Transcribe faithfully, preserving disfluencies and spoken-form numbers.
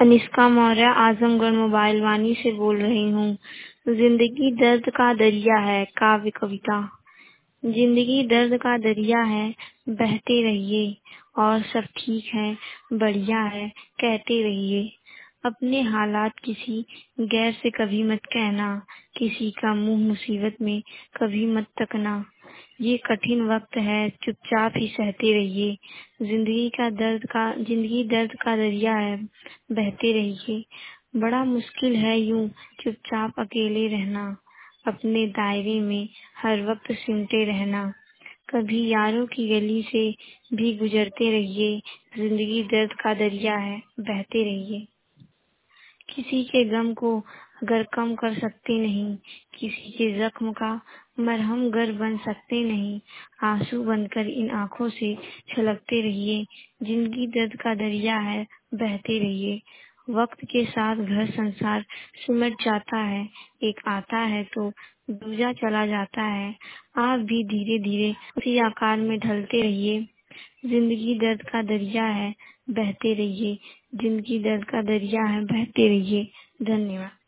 Anishka Maurya Azamgarh mobile Vani से बोल रही हूँ। जिंदगी दर्द का दरिया है। काव्य कविता। जिंदगी दर्द का दरिया है, बहते रहिए और सब ठीक है, बढ़िया है, कहते रहिए। अपने हालात किसी गैर से कभी मत कहना, किसी का मुंह मुसीबत में कभी मत तकना। ये कठिन वक्त है, चुपचाप ही सहते रहिए। जिंदगी का दर्द का जिंदगी दर्द का दरिया है, बहते रहिए। बड़ा मुश्किल है यूं चुपचाप अकेले रहना, अपने दायरे में हर वक्त सिमटे रहना। कभी यारों की गली से भी गुजरते रहिए। जिंदगी दर्द का दरिया है, बहते रहिए। किसी के गम को अगर कम कर सकते नहीं, किसी के जख्म का मरहम गर बन सकते नहीं, आंसू बनकर इन आँखों से छलकते रहिए। जिंदगी दर्द का दरिया है, बहते रहिए। वक्त के साथ घर संसार सिमट जाता है, एक आता है तो दूजा चला जाता है। आप भी धीरे धीरे उसी आकार में ढलते रहिए। जिंदगी दर्द का दरिया है, बहते रहिए। जिंदगी दर्द का दरिया है, बहते रहिए। धन्यवाद।